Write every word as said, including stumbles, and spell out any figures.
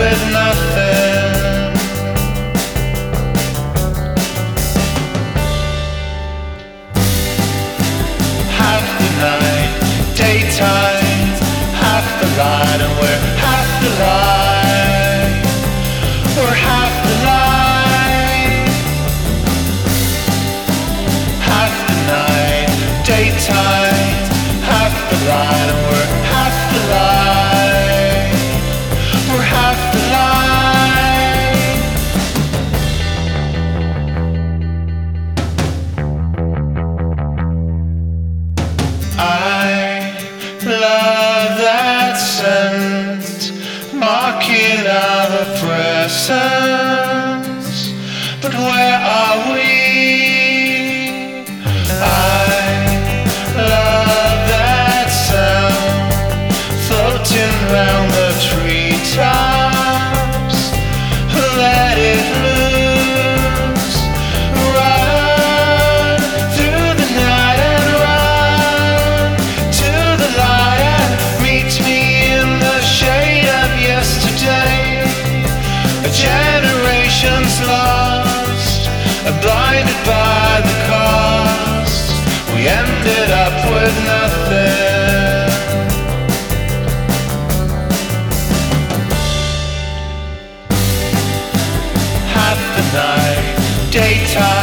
with nothing. Half the night, daytime, half the light, and we're half the light. We're half the light. Half the night, daytime, half the light, and we're half the light. We're half the light. I love that scent, marking our presence. But where are we? I love that sound, floating round the treetops. Let it loose, run through the night and run to the light and meet me in the shade of yesterday. A generation's lost, blinded by the cost. We ended up with nothing. Half the night, daytime,